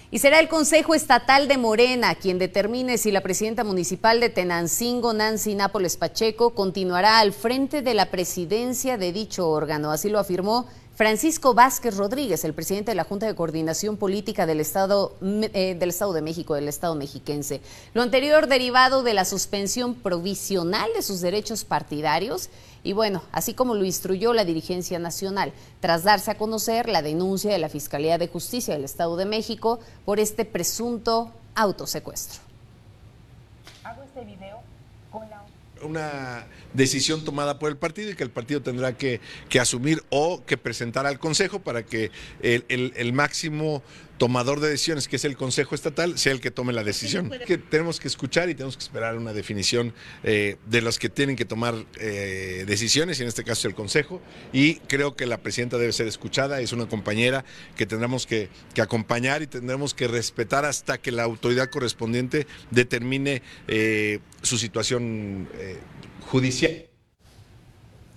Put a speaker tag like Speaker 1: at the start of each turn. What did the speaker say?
Speaker 1: Y será el Consejo Estatal de Morena quien determine si la presidenta municipal de Tenancingo, Nancy Nápoles Pacheco, continuará al frente de la presidencia de dicho órgano. Así lo afirmó Francisco Vázquez Rodríguez, el presidente de la Junta de Coordinación Política del Estado de México, del Estado mexiquense. Lo anterior derivado de la suspensión provisional de sus derechos partidarios y bueno, así como lo instruyó la dirigencia nacional, tras darse a conocer la denuncia de la Fiscalía de Justicia del Estado de México por este presunto autosecuestro.
Speaker 2: Hago este video con
Speaker 3: una decisión tomada por el partido y que el partido tendrá que asumir o que presentar al Consejo para que el máximo tomador de decisiones, que es el Consejo Estatal, sea el que tome la decisión. Que tenemos que escuchar y tenemos que esperar una definición de los que tienen que tomar decisiones, y en este caso el Consejo, y creo que la presidenta debe ser escuchada, es una compañera que tendremos que acompañar y tendremos que respetar hasta que la autoridad correspondiente determine su situación judicial.